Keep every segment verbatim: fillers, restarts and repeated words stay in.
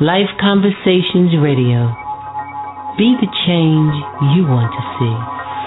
Life Conversations Radio. Be the change you want to see.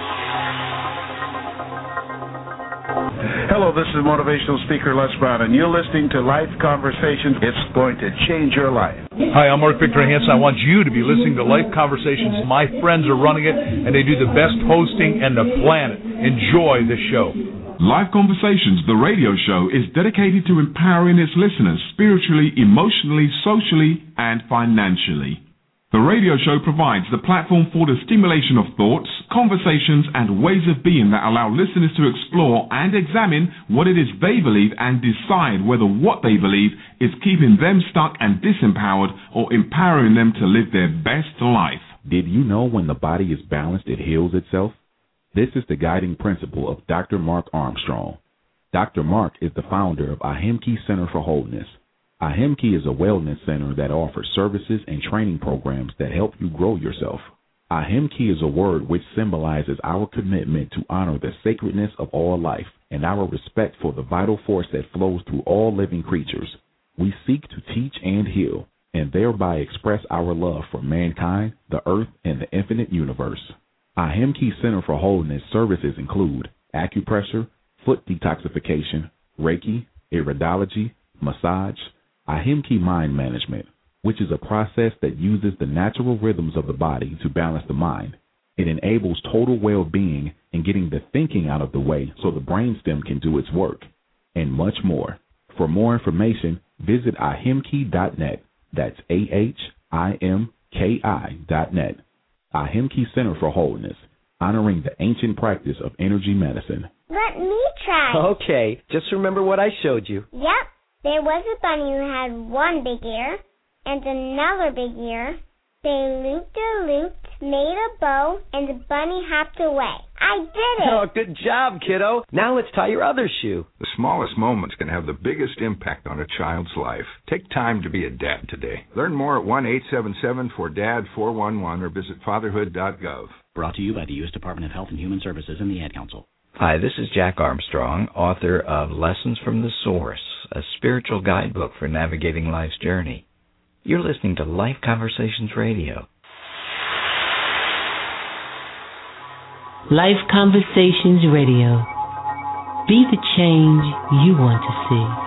Hello, this is motivational speaker Les Brown, and you're listening to Life Conversations. It's going to change your life. Hi, I'm Mark Victor Hansen. I want you to be listening to Life Conversations. My friends are running it, and they do the best hosting in the planet. Enjoy the show. Life Conversations, the radio show, is dedicated to empowering its listeners spiritually, emotionally, socially, and financially. The radio show provides the platform for the stimulation of thoughts, conversations, and ways of being that allow listeners to explore and examine what it is they believe and decide whether what they believe is keeping them stuck and disempowered or empowering them to live their best life. Did you know when the body is balanced, it heals itself? This is the guiding principle of Doctor Mark Armstrong. Doctor Mark is the founder of Ahimki Center for Wholeness. Ahimki is a wellness center that offers services and training programs that help you grow yourself. Ahimki is a word which symbolizes our commitment to honor the sacredness of all life and our respect for the vital force that flows through all living creatures. We seek to teach and heal, and thereby express our love for mankind, the earth, and the infinite universe. Ahimki Center for Wholeness services include acupressure, foot detoxification, Reiki, iridology, massage, Ahimki Mind Management, which is a process that uses the natural rhythms of the body to balance the mind. It enables total well-being and getting the thinking out of the way so the brainstem can do its work, and much more. For more information, visit ahimki dot net. That's A H I M K I dot net. Ahimki Center for Wholeness, honoring the ancient practice of energy medicine. Let me try. Okay, just remember what I showed you. Yep. There was a bunny who had one big ear and another big ear. They looped a loop, made a bow, and the bunny hopped away. I did it! Oh, good job, kiddo. Now let's tie your other shoe. The smallest moments can have the biggest impact on a child's life. Take time to be a dad today. Learn more at one eight seven seven four D A D four one one or visit fatherhood dot gov. Brought to you by the U S Department of Health and Human Services and the Ad Council. Hi, this is Jack Armstrong, author of Lessons from the Source, a spiritual guidebook for navigating life's journey. You're listening to Life Conversations Radio. Life Conversations Radio. Be the change you want to see.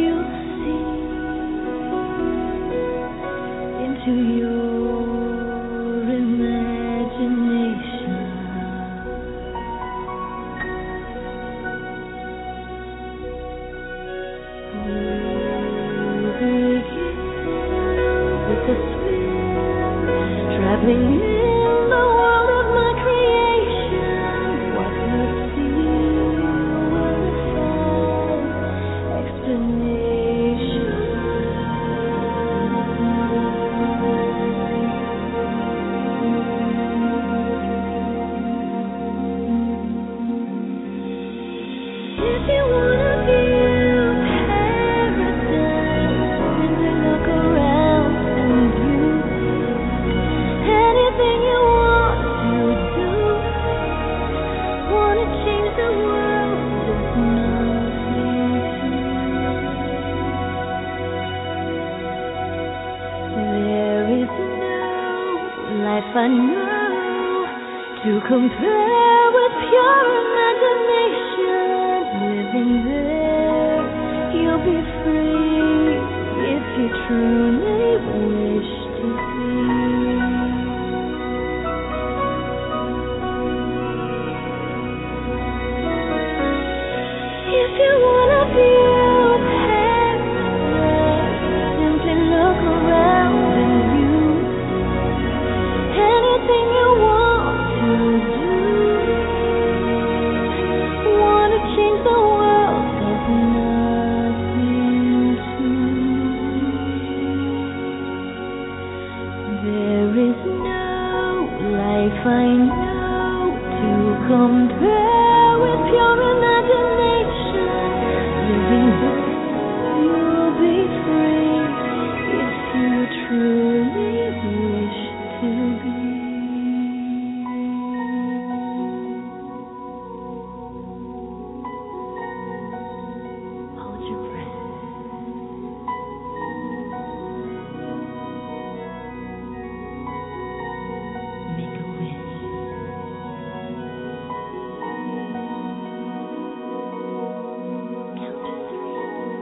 into your life I know to compare with pure imagination. Living there, you'll be free if you truly wish to be. If you wanna view paradise, simply look around and you. Anything you want to do. Wanna change the world, there's nothing to. There is no life I know to compare with pure imagination. Living there, you'll be free if you truly wish to be. Hold your breath. Make a wish. Count to three.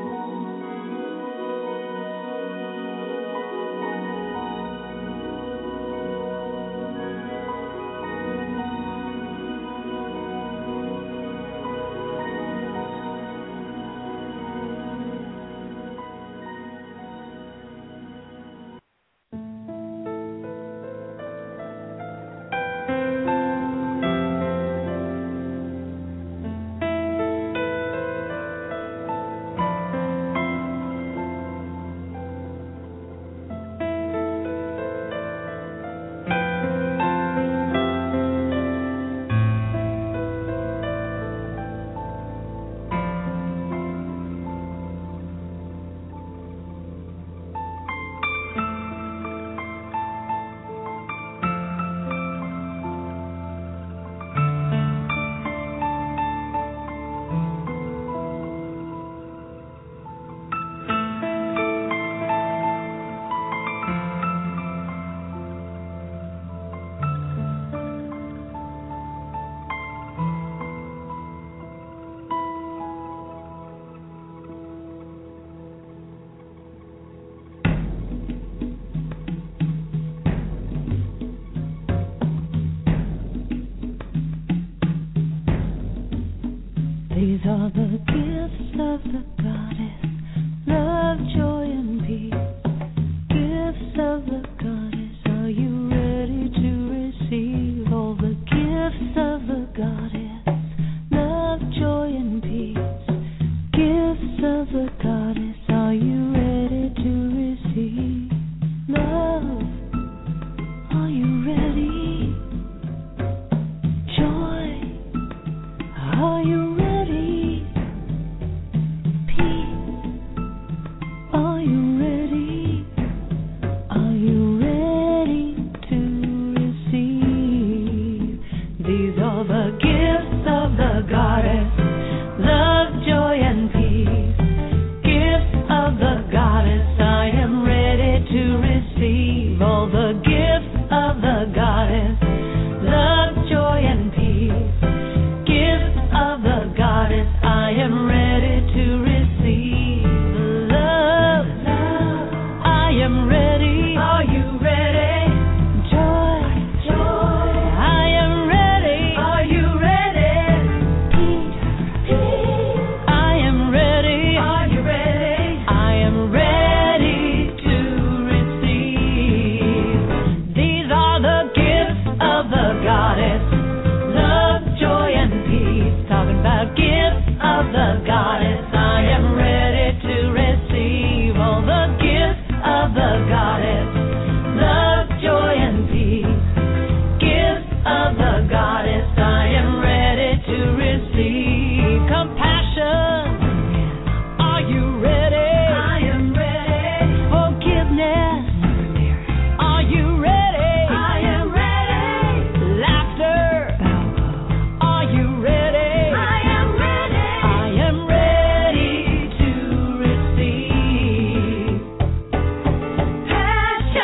These are the gifts of the goddess, love, joy, and peace. Gifts of the goddess, are you ready to receive all the gifts of the goddess, love, joy, and peace? Gifts of the goddess, are you ready to receive? Love, are you ready? Joy, are you ready? Are you ready? Are you ready to receive? These are the gifts of the goddess, love, joy, and peace. Gifts of the goddess, I am ready to receive all the gifts of the goddess, love, joy, and peace. Gifts of the goddess, I am ready to receive. Love, I am ready. Are you ready? Joy, joy, I am ready. Are you ready? Peace, peace, I am ready. Are you ready? I am ready to receive. These are the gifts of the goddess, love, joy, and peace. Talking about gifts of the goddess, I am ready to receive all the gifts of the goddess, love, joy, and peace. Gifts of the goddess, I am ready to receive. Compassion, are you ready? I am ready. Forgiveness, are you ready? I am ready. Laughter, are you ready? I am ready. I am ready to receive. Passion,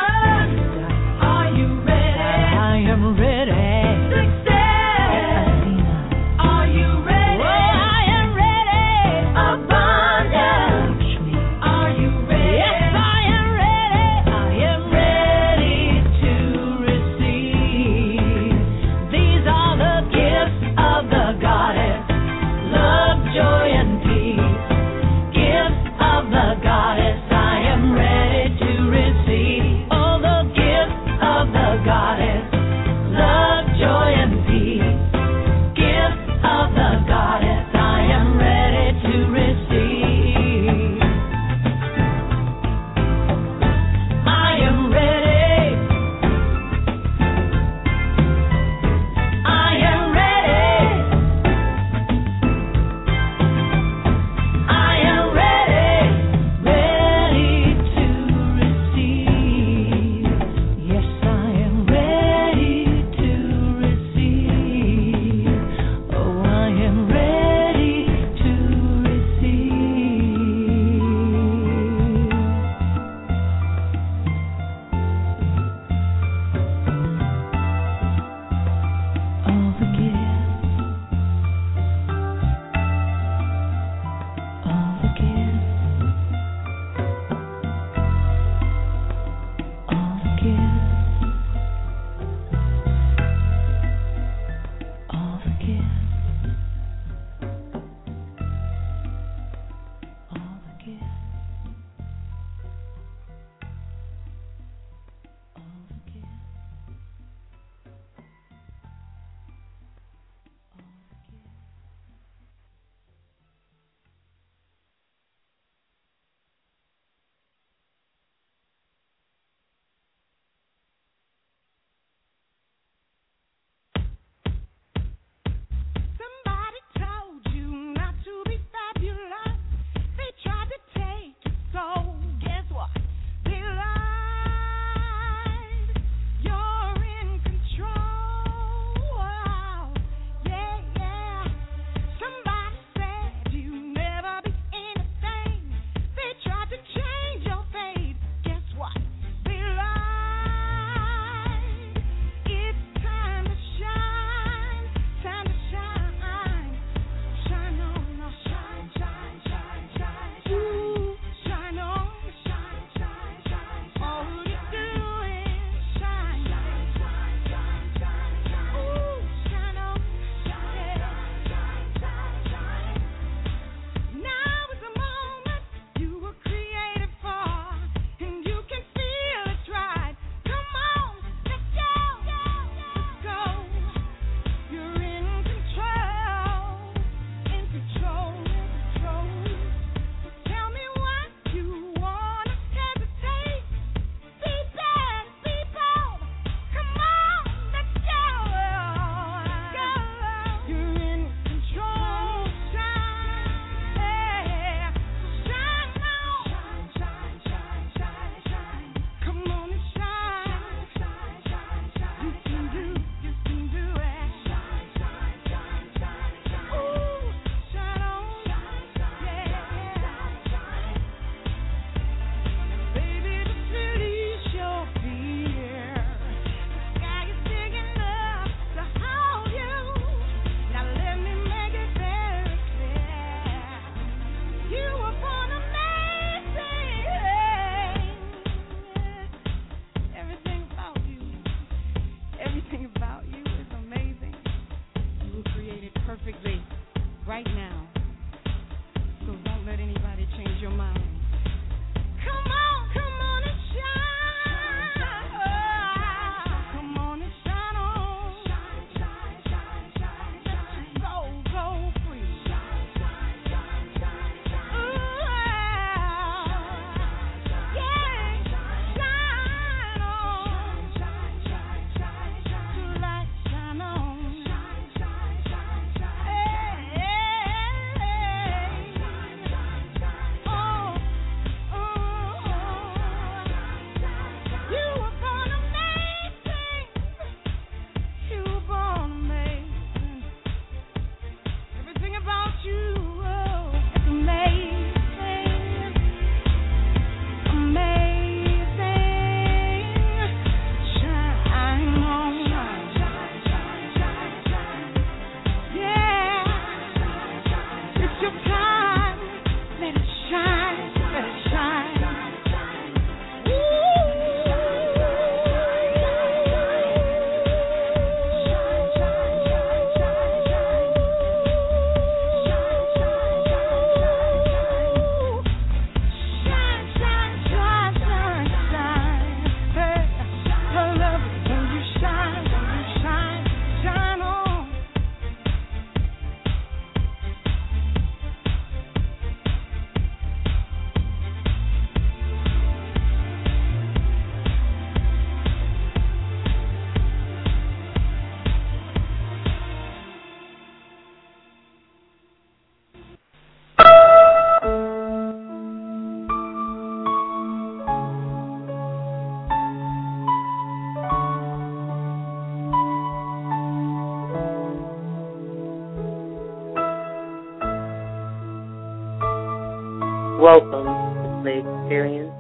Welcome to Play Experience,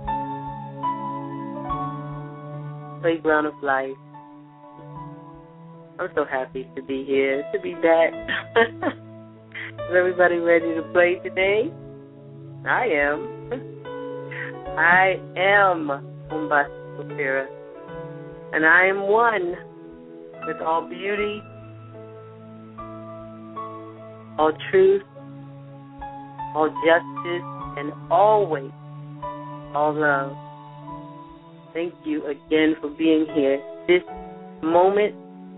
Playground of Life. I'm so happy to be here, to be back. Is everybody ready to play today? I am. I am Umbasa Sopira, and I am one with all beauty, all truth, all justice, and always all love. Thank you again for being here this moment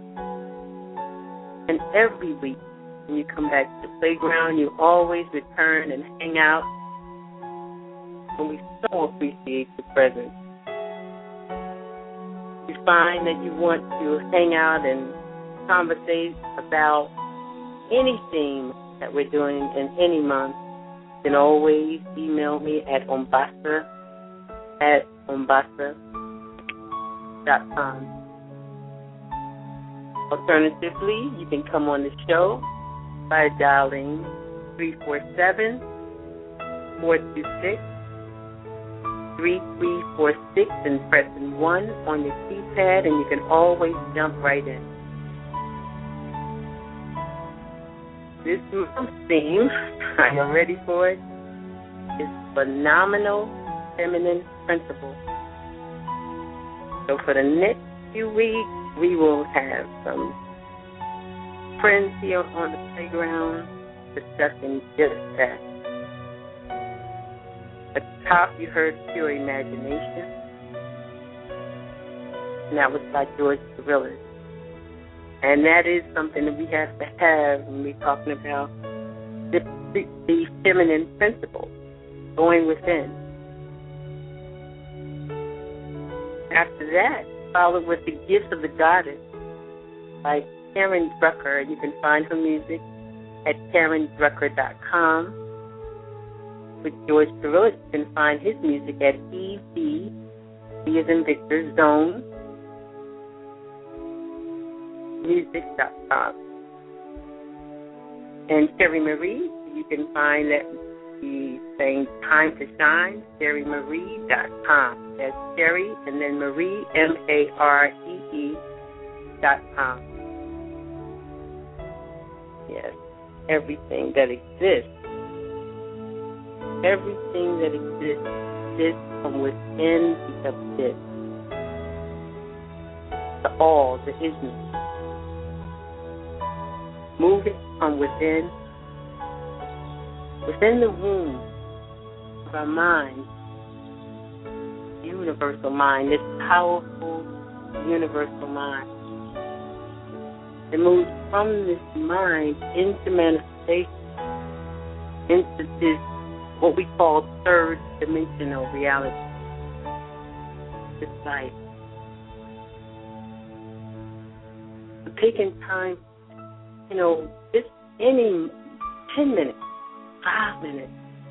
and every week. When you come back to the playground, you always return and hang out, and we so appreciate your presence. You find that you want to hang out and conversate about any theme that we're doing in any month, you can always email me at umbasa at umbasa dot com. Alternatively, you can come on the show by dialing three four seven, four two six, three three four six and pressing one on your keypad, and you can always jump right in. This month's theme, are you ready for it? Is Phenomenal Feminine Principle. So for the next few weeks, we will have some friends here on the playground discussing just that. At the top, you heard Pure Imagination, and that was by George Cirillis. And that is something that we have to have when we're talking about the, the, the feminine principle, going within. After that, followed with The Gifts of the Goddess by Karen Drucker. You can find her music at karen drucker dot com. With George Cirillis, you can find his music at E V, he is in Victor, Zone, music dot com. And Sherry Marie, you can find that the same Time to Shine, sherry marie dot com. That's Sherry and then Marie, M A R E E dot com. Yes, everything that exists, everything that exists, exists from within the abyss. The all, the isness. Moving from within, within the womb of our mind, universal mind, this powerful universal mind. It moves from this mind into manifestation, into this, what we call third dimensional reality, this life. So taking time, you know, just any ten minutes, five minutes,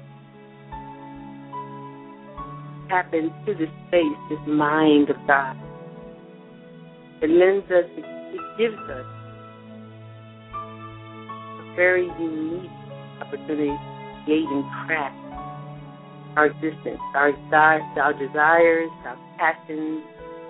tap into this space, this mind of God. It lends us, it, it gives us a very unique opportunity to create and craft our existence, our desires, our desires, our passions.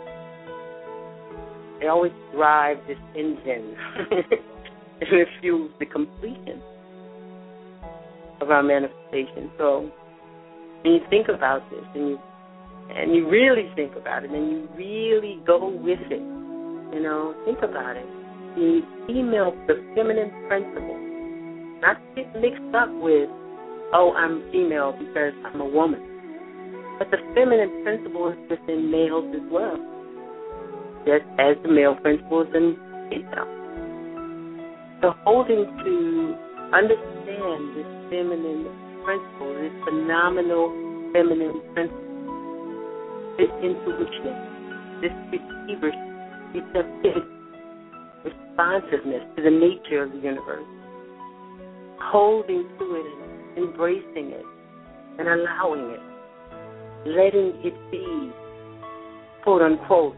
They always drive this engine. And it fuels the completion of our manifestation. So when you think about this, and you and you really think about it, and you really go with it, you know, think about it. The female, the feminine principle, not to get mixed up with, oh, I'm female because I'm a woman. But the feminine principle is within males as well, just as the male principle is in female. So holding to understand this feminine principle, this phenomenal feminine principle, this intuition, this receivership, receptivity, responsiveness to the nature of the universe, holding to it and embracing it and allowing it, letting it be, quote unquote,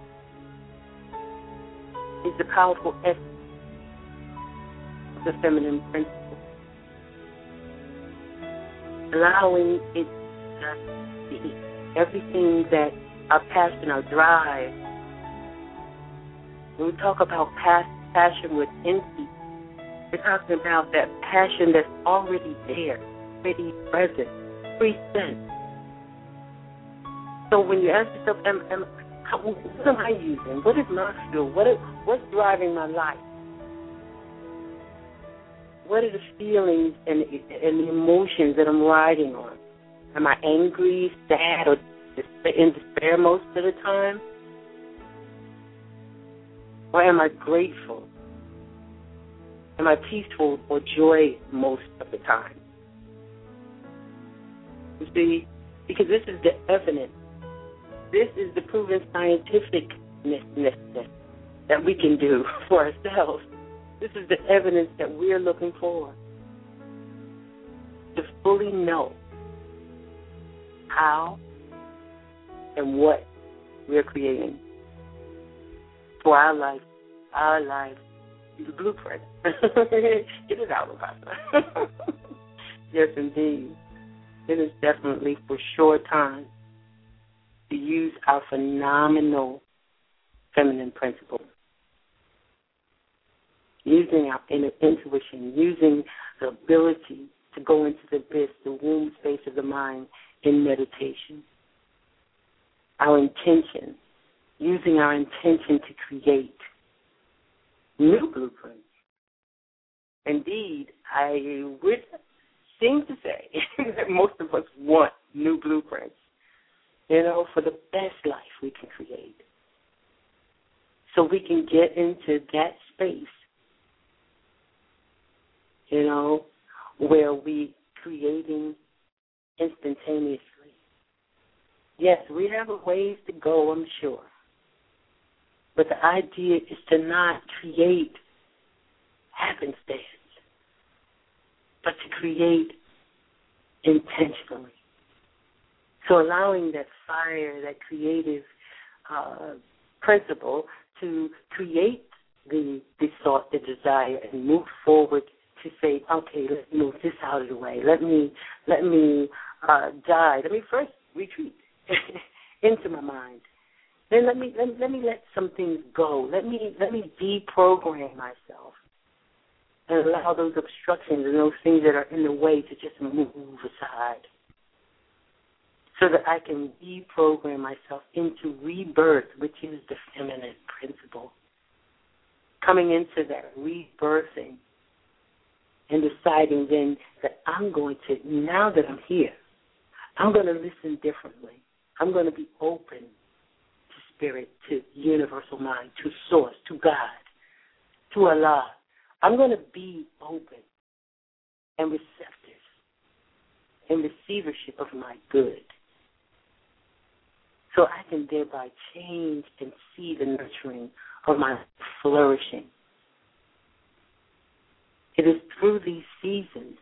is the powerful essence the feminine principle, allowing it us the, everything that our passion, our drive. When we talk about past passion with Inti, we're talking about that passion that's already there, already present, present. So when you ask yourself, am, am, how, what am I using? What is my fuel? What is, what's driving my life? What are the feelings and, and the emotions that I'm riding on? Am I angry, sad, or in despair most of the time? Or am I grateful? Am I peaceful or joy most of the time? You see, because this is the evidence. This is the proven scientificness that we can do for ourselves. This is the evidence that we're looking for. To fully know how and what we're creating for our life, our life, the blueprint. It is our blueprint. Yes, indeed. It is definitely for sure time to use our phenomenal feminine principles. Using our inner intuition, using the ability to go into the abyss, the womb space of the mind in meditation. Our intention, using our intention to create new blueprints. Indeed, I would seem to say that most of us want new blueprints, you know, for the best life we can create. So we can get into that space, you know, where we creating instantaneously. Yes, we have a ways to go, I'm sure. But the idea is to not create happenstance, but to create intentionally. So allowing that fire, that creative uh, principle to create the, the thought, the desire, and move forward to say, okay, let's move this out of the way. Let me let me uh, die. Let me first retreat into my mind. Then let me let, let me let some things go. Let me let me deprogram myself and allow those obstructions and those things that are in the way to just move aside, so that I can deprogram myself into rebirth, which is the feminine principle. Coming into that rebirthing and deciding then that I'm going to, now that I'm here, I'm going to listen differently. I'm going to be open to spirit, to universal mind, to source, to God, to Allah. I'm going to be open and receptive in receivership of my good, so I can thereby change and see the nurturing of my flourishing. It is through these seasons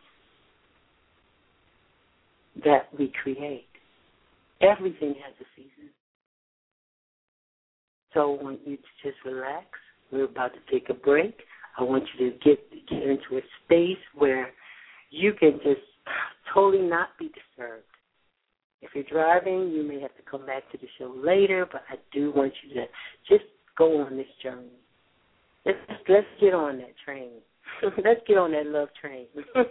that we create. Everything has a season. So I want you to just relax. We're about to take a break. I want you to get, get into a space where you can just totally not be disturbed. If you're driving, you may have to come back to the show later, but I do want you to just go on this journey. Let's, let's get on that train. Let's get on that love train.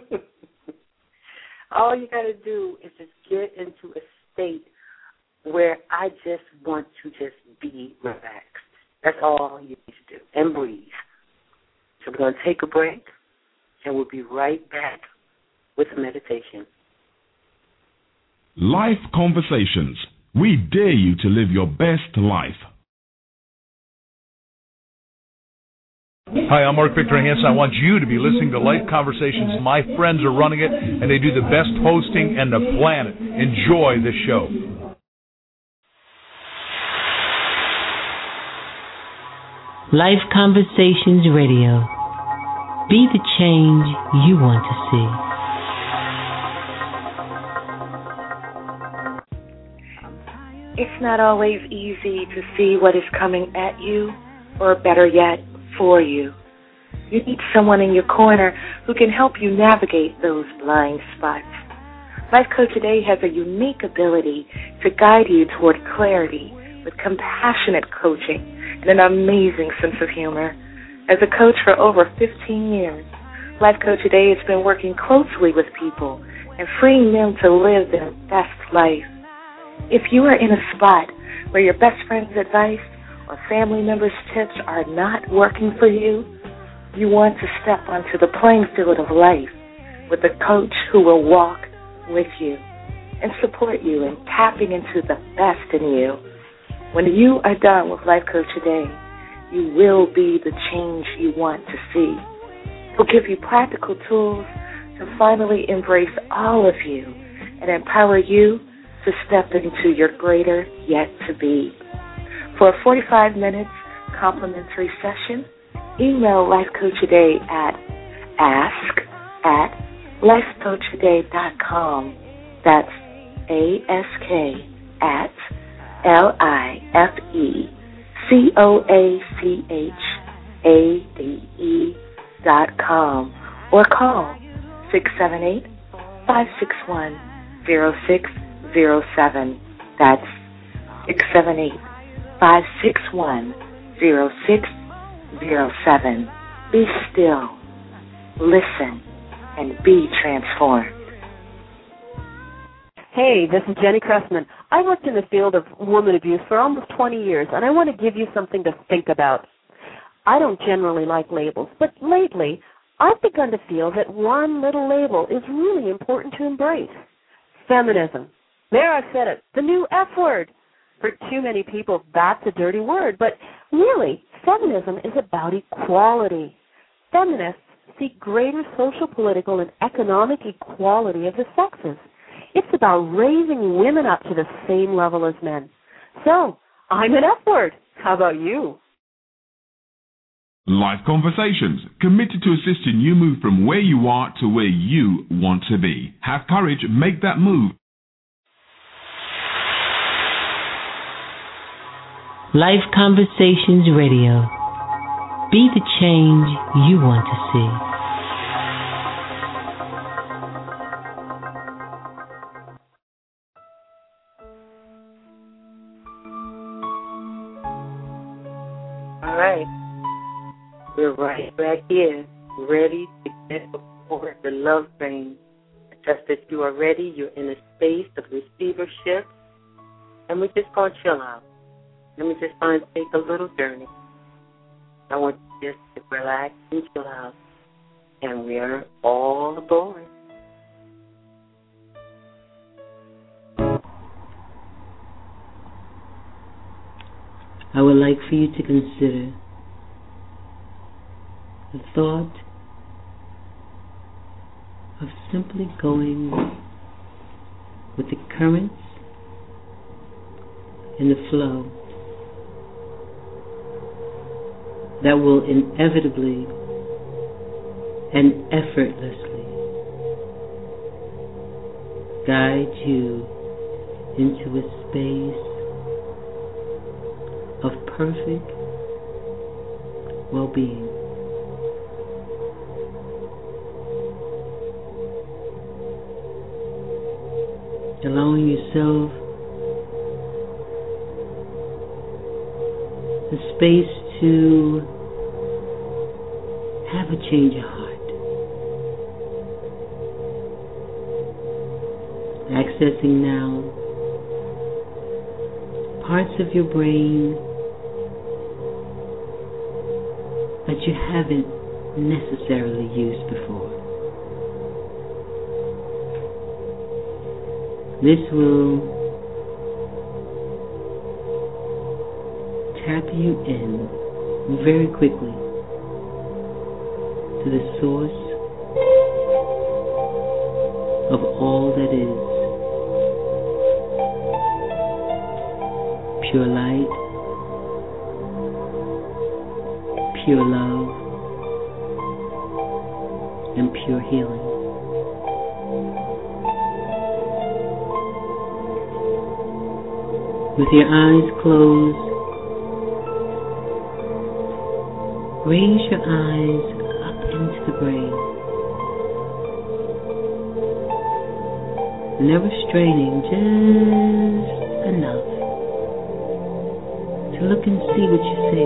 All you got to do is just get into a state where I just want to just be relaxed. That's all you need to do. And breathe. So we're going to take a break, and we'll be right back with meditation. Life Conversations. We dare you to live your best life. Hi, I'm Mark Victor Hansen. I want you to be listening to Life Conversations. My friends are running it, and they do the best hosting on the planet. Enjoy the show. Life Conversations Radio. Be the change you want to see. It's not always easy to see what is coming at you, or better yet, for you. You need someone in your corner who can help you navigate those blind spots. Life Coach Today has a unique ability to guide you toward clarity with compassionate coaching and an amazing sense of humor. As a coach for over fifteen years, Life Coach Today has been working closely with people and freeing them to live their best life. If you are in a spot where your best friend's advice or family members' tips are not working for you, you want to step onto the playing field of life with a coach who will walk with you and support you in tapping into the best in you. When you are done with Life Coach Today, you will be the change you want to see. He'll give you practical tools to finally embrace all of you and empower you to step into your greater yet to be. For a forty-five minutes complimentary session, email Life Coach Today at ask at life coach today dot com. That's A S K at L I F E C O A C H A D E dot com or call six seven eight, five six one, zero six zero seven. That's six seven eight, five six one, zero six zero seven. Be still, listen, and be transformed. Hey, this is Jenny Cressman. I worked in the field of woman abuse for almost twenty years, and I want to give you something to think about. I don't generally like labels, but lately I've begun to feel that one little label is really important to embrace. Feminism. There, I've said it. The new F word. For too many people, that's a dirty word, but really, feminism is about equality. Feminists seek greater social, political, and economic equality of the sexes. It's about raising women up to the same level as men. So, I'm an F word. How about you? Life Conversations, committed to assisting you move from where you are to where you want to be. Have courage, make that move. Life Conversations Radio. Be the change you want to see. All right. We're right back here, ready to get aboard the love train. Just as you are ready, you're in a space of receivership, and we're just going to chill out. Let me just find take a little journey. I want you just to relax and chill out, and we're all aboard. I would like for you to consider the thought of simply going with the currents and the flow that will inevitably and effortlessly guide you into a space of perfect well-being. Allowing yourself the space to have a change of heart. Accessing now parts of your brain that you haven't necessarily used before. This will tap you in very quickly to the source of all that is. Pure light, pure love, and pure healing. With your eyes closed, raise your eyes up into the brain never straining, just enough to look and see what you see.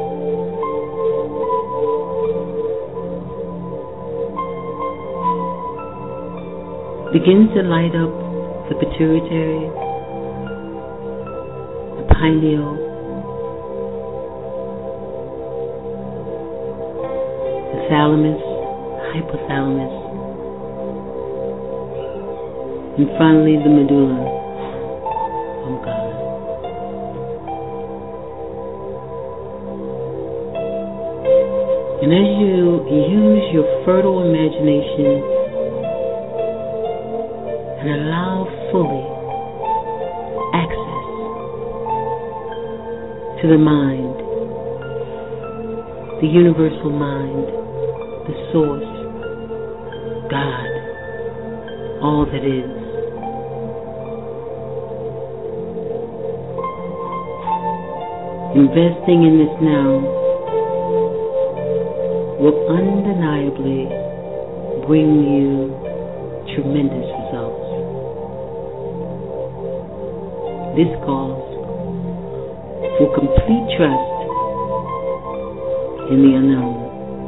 Begin to light up the pituitary, the pineal, the thalamus, hypothalamus, and finally the medulla oblongata. And as you use your fertile imagination and allow fully access to the mind, the universal mind, the source, God, all that is. Investing in this now will undeniably bring you tremendous results. This calls for complete trust in the unknown.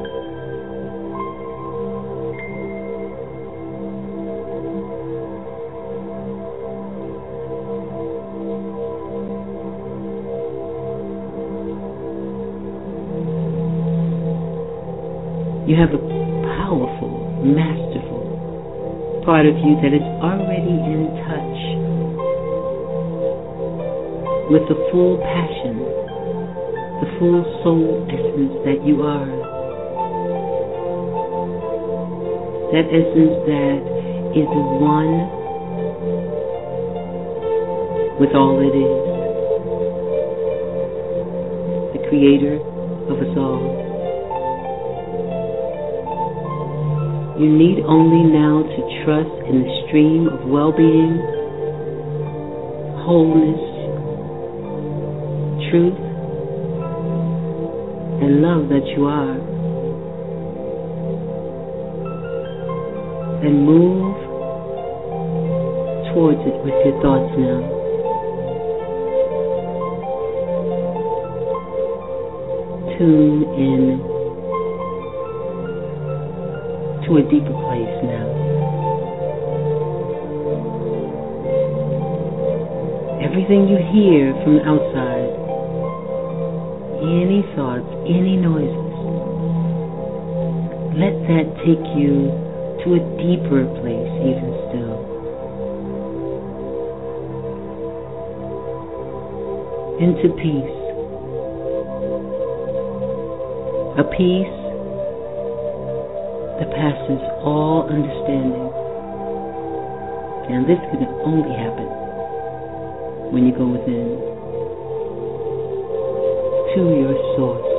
You have a powerful, masterful part of you that is already in touch with the full passion, the full soul essence that you are. That essence that is one with all that is, the creator of us all. You need only now to trust in the stream of well-being, wholeness, truth, and love that you are, and move towards it with your thoughts now. Tune in to a deeper place now. Everything you hear from the outside, any thoughts, any noises, let that take you to a deeper place even still. Into peace. A peace that passes all understanding. And this can only happen when you go within to your source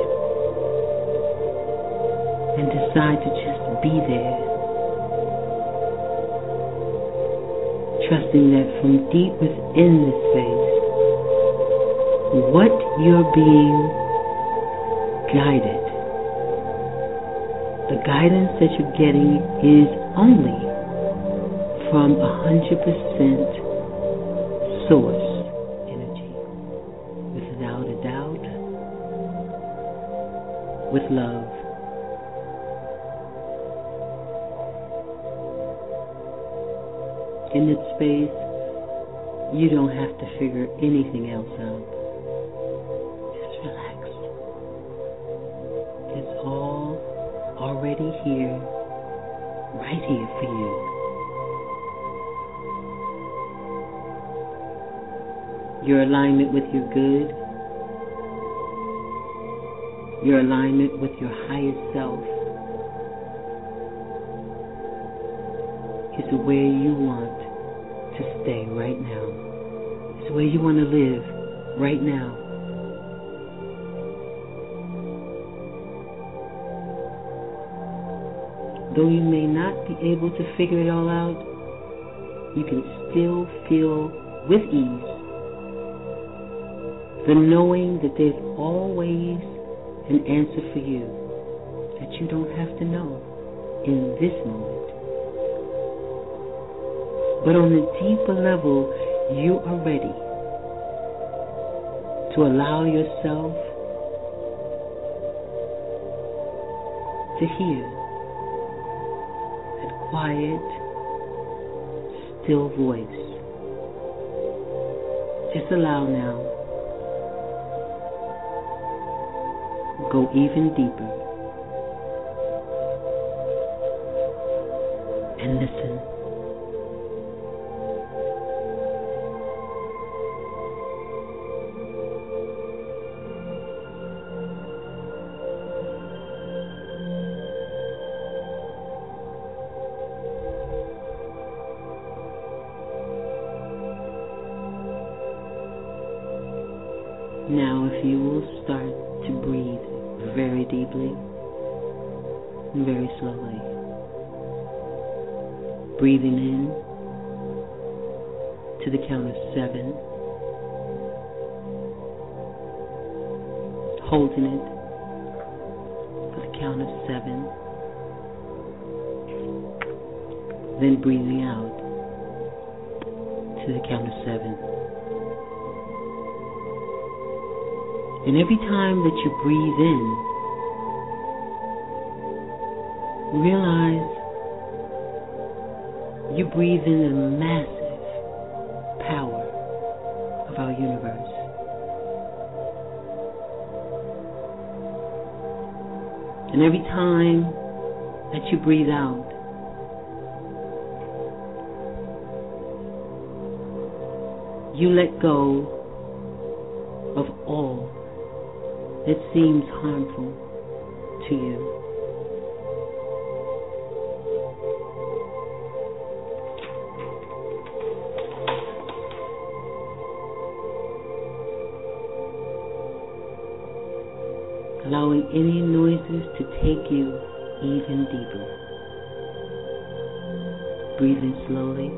and decide to just be there, trusting that from deep within this space, what you're being guided, the guidance that you're getting is only from one hundred percent source energy, without a doubt, with love. In this space, you don't have to figure anything else out. Just relax. It's all already here, right here for you. Your alignment with your good, your alignment with your highest self is where you want to stay right now. It's where you want to live right now. Though you may not be able to figure it all out, you can still feel with ease the knowing that there's always an answer for you that you don't have to know in this moment. But on a deeper level, you are ready to allow yourself to hear that quiet, still voice. Just allow now. Go even deeper and listen. Now, if you will start to breathe very deeply and very slowly, breathing in to the count of seven, holding it for the count of seven, then breathing out to the count of seven. And every time that you breathe in, realize you breathe in the massive power of our universe. And every time that you breathe out, you let go of all that seems harmful to you. Allowing any noises to take you even deeper. Breathing slowly.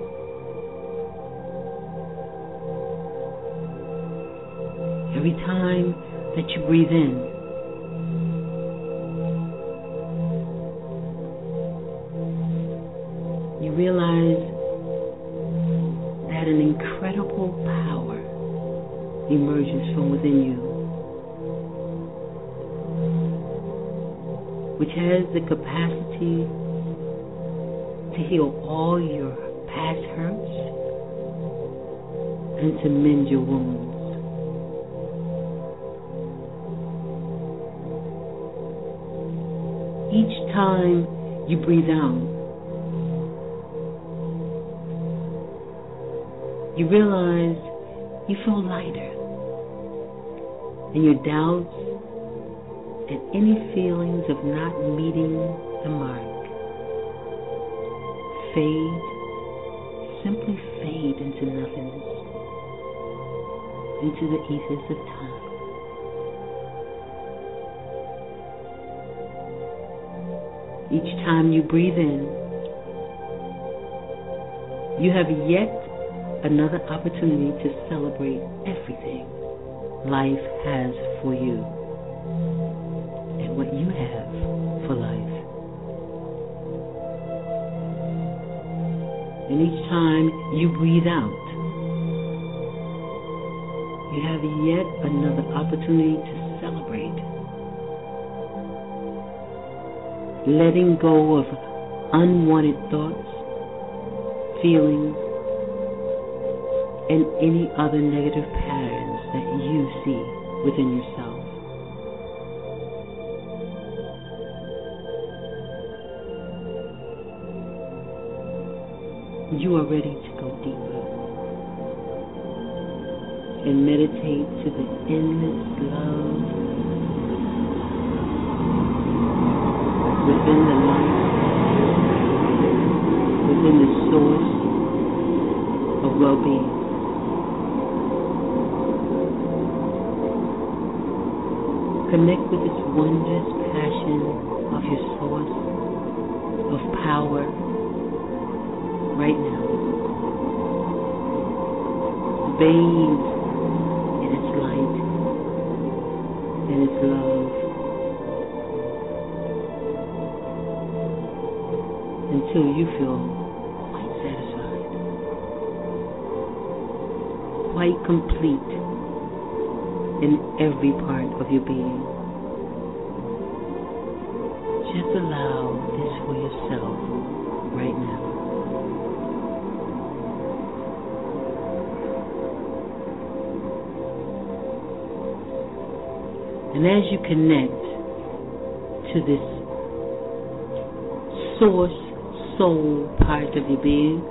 Every time that you breathe in, you realize that an incredible power emerges from within you, which has the capacity to heal all your past hurts and to mend your wounds. Each time you breathe out, you realize you feel lighter, and your doubts and any feelings of not meeting the mark fade, simply fade into nothingness, into the ethers of time. Each time you breathe in, you have yet another opportunity to celebrate everything life has for you and what you have for life. And each time you breathe out, you have yet another opportunity to celebrate letting go of unwanted thoughts, feelings, and any other negative patterns that you see within yourself. You are ready to go deeper and meditate to the endless love within the light, within the source of well-being. Connect with this wondrous passion of your source of power right now. Bathe in its light and its love until you feel quite satisfied. quite complete in every part of your being. Just allow this for yourself right now. And as you connect to this source, soul part of your being,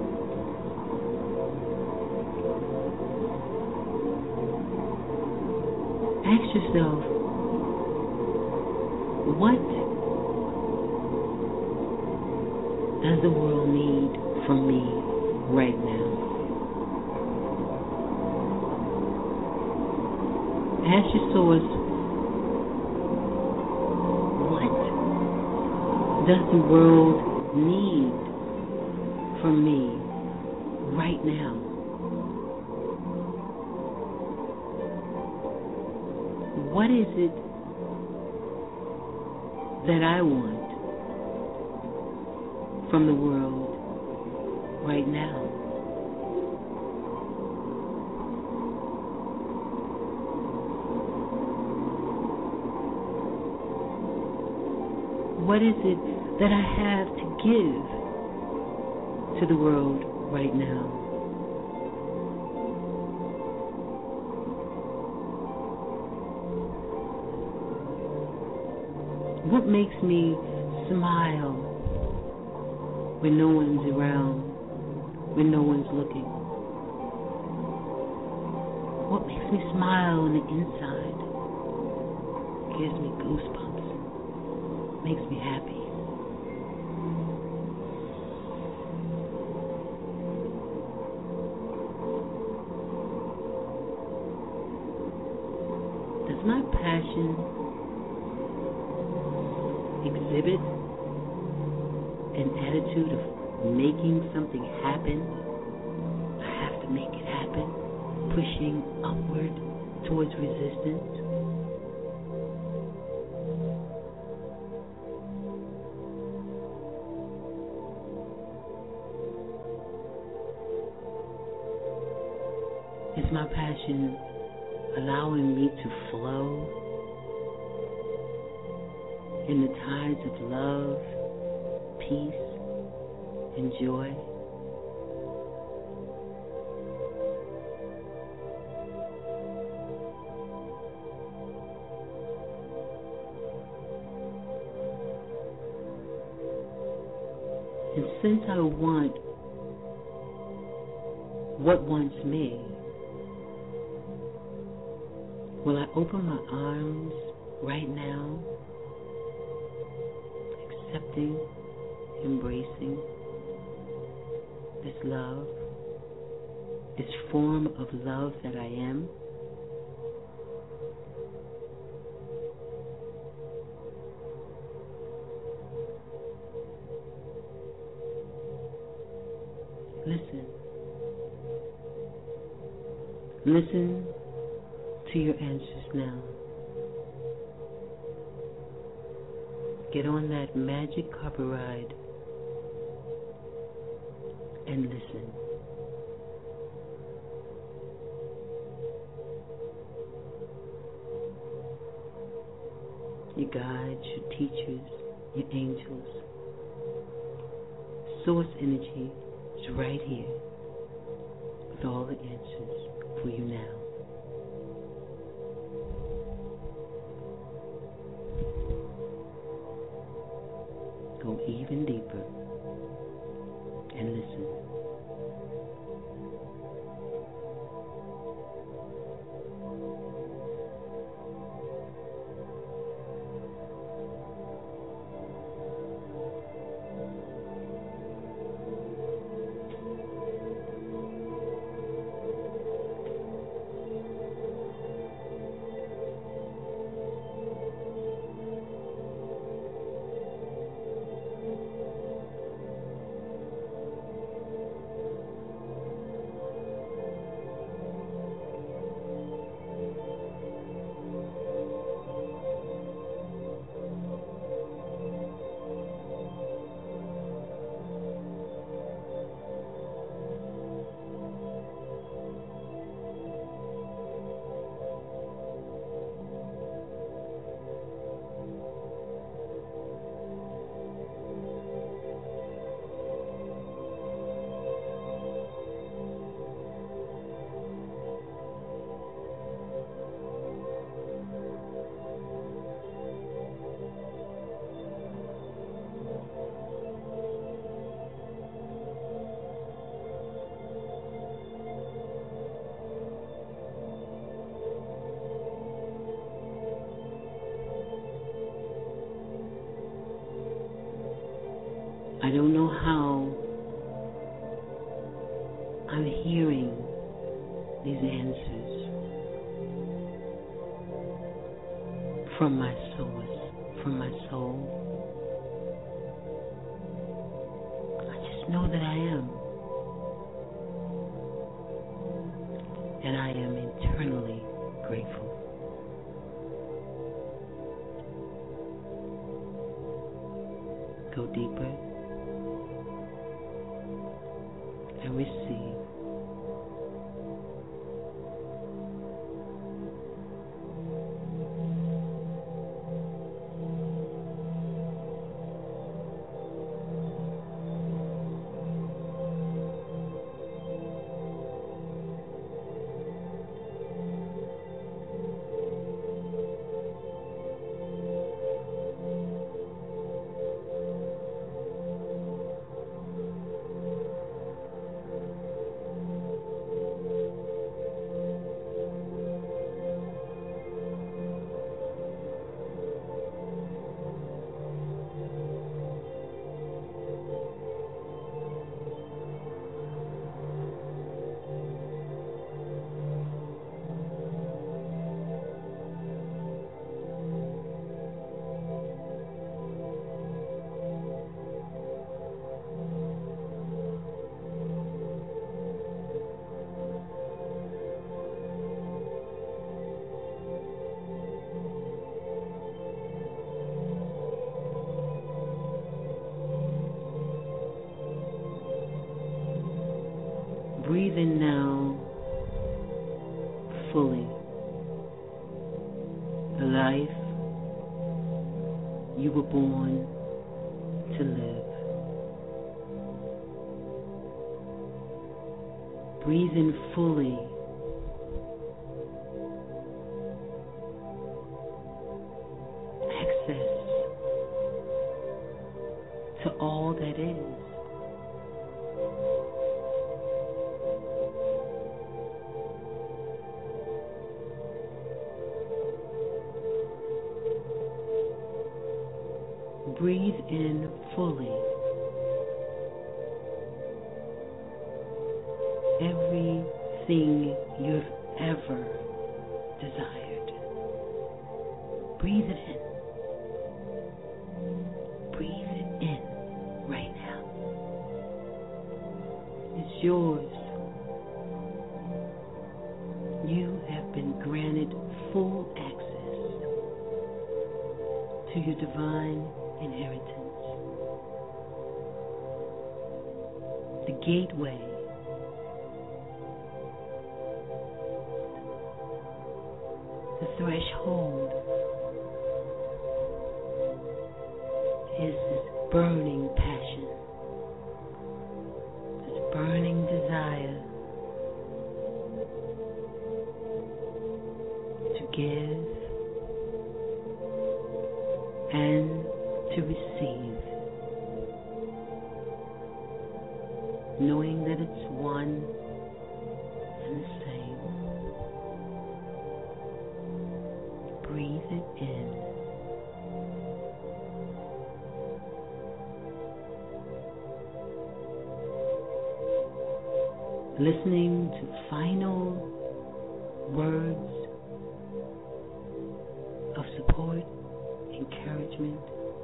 ask yourself, what does the world need from me right now? Ask your source, what does the world need from me right now? What is it that I want from the world right now? What is it that I have to give to the world right now? What makes me smile when no one's around, when no one's looking? What makes me smile on the inside? Gives me goosebumps, makes me happy. Does my passion exhibit an attitude of making something happen? I have to make it happen, pushing upward towards resistance. Is my passion allowing me to flow in the tides of love, peace, and joy? And since I want what wants me, will I open my arms right now, accepting, embracing this love, this form of love that I am? Listen. Listen to your answers now. Get on that magic carpet ride and listen. Your guides, your teachers, your angels, source energy is right here with all the answers for you now. Go even deeper and listen. don't know how I'm hearing these answers from my source, from my soul. I just know that I am. And I am eternally grateful. Go deeper and receive. Breathe in now fully the life you were born to live. Breathe in fully access to all that is. Breathe in fully everything you've ever desired. Breathe it in. Breathe it in right now. It's yours. You have been granted full access to your divine inheritance. The gateway the threshold is this burning passion, this burning desire to give and to receive, knowing that it's one and the same. Breathe it in. Listening to final words of support, encouragement,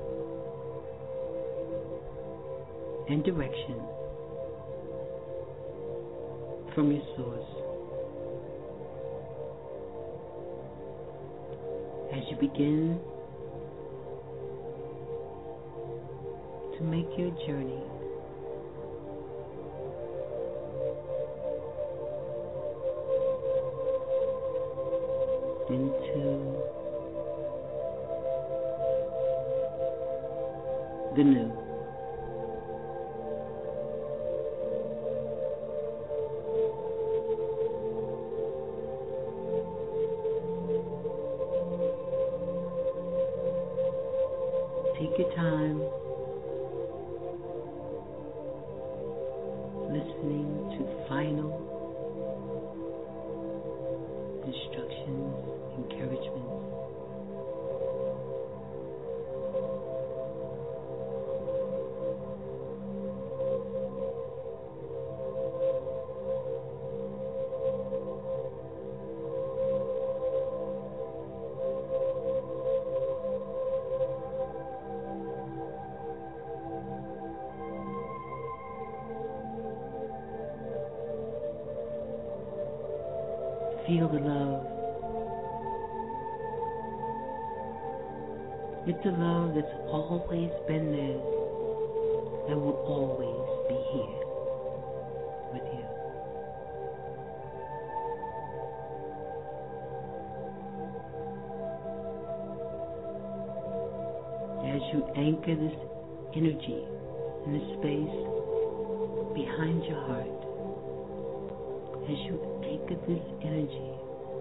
and direction from your source. As you begin to make your journey into the new. Take your time listening to final instructions, encouragements. feel the love. It's a love that's always been there and will always be here with you. As you anchor this energy in the space behind your heart, as you anchor this energy,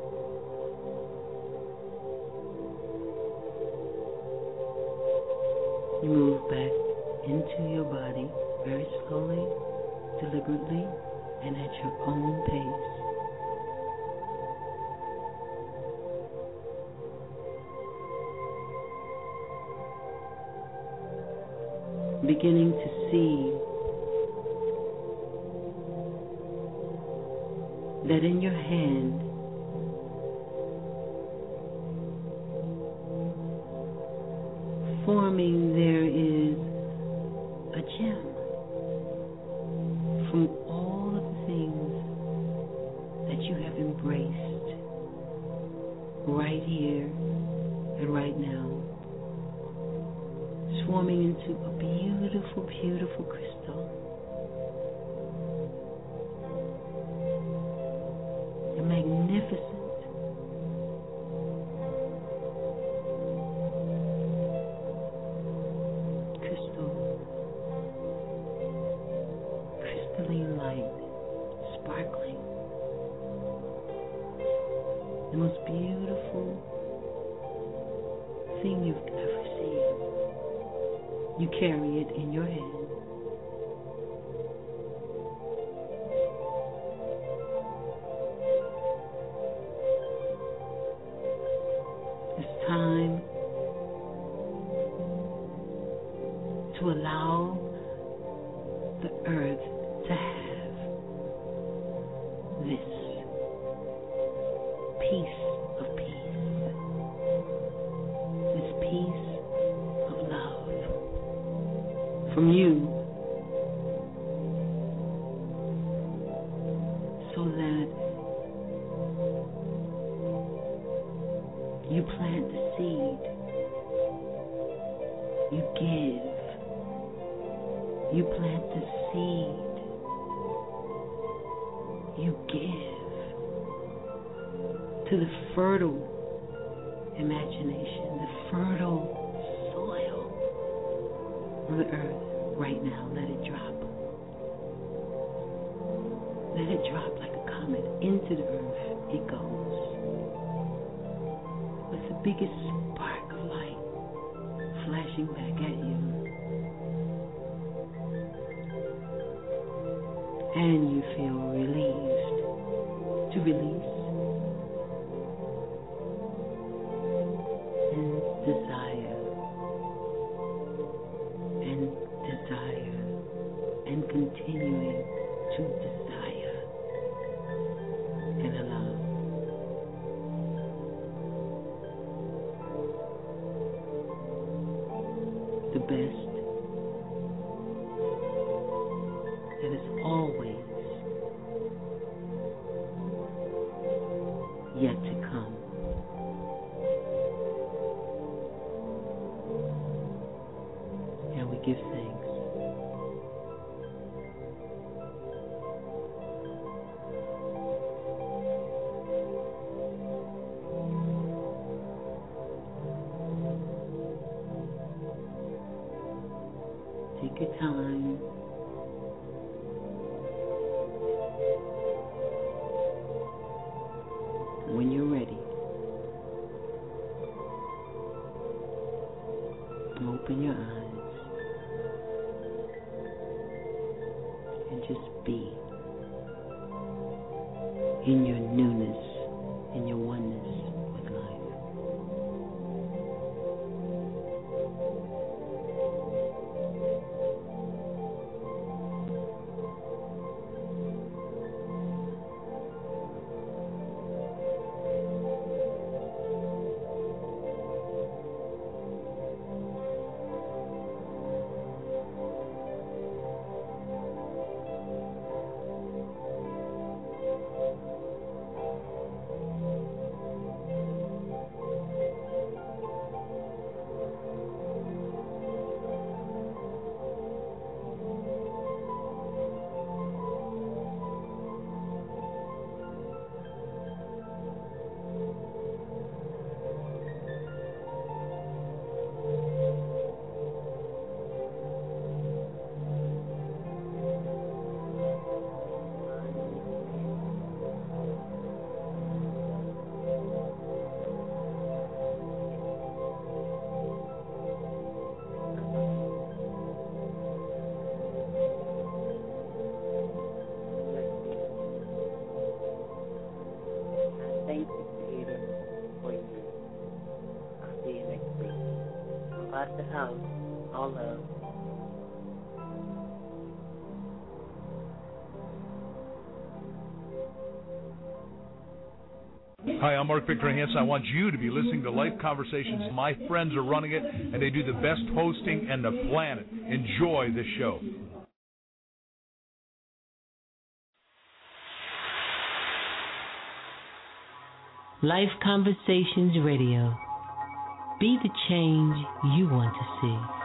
you move back into your body very slowly, deliberately, and at your own pace. Beginning to see that in your hand forming there is a gem from all of the things that you have embraced right here and right now, swarming into a beautiful, beautiful crystal. A magnificent crystal, crystalline light, sparkling. The most beautiful thing you've ever seen. You carry it in your hand. It's time to allow the earth to have this piece of peace, this piece of love from you, so that you plant the seed, you give, you plant the seed, you give to the fertile imagination, the fertile soil of the earth. Right now, let it drop. Let it drop like a comet into the earth. It goes with the biggest spark of light flashing back at you. And you feel relieved to release and desire. Desire and continuing to desire and allow. The best that is always yet to come. And we give thanks. Take your time. When you're ready, open your eyes and just be in your newness, in your oneness with life. Lots of hugs. All love. Hi, I'm Mark Victor Hansen. I want you to be listening to Life Conversations. My friends are running it, and they do the best hosting on the planet. Enjoy the show. Life Conversations Radio. Be the change you want to see.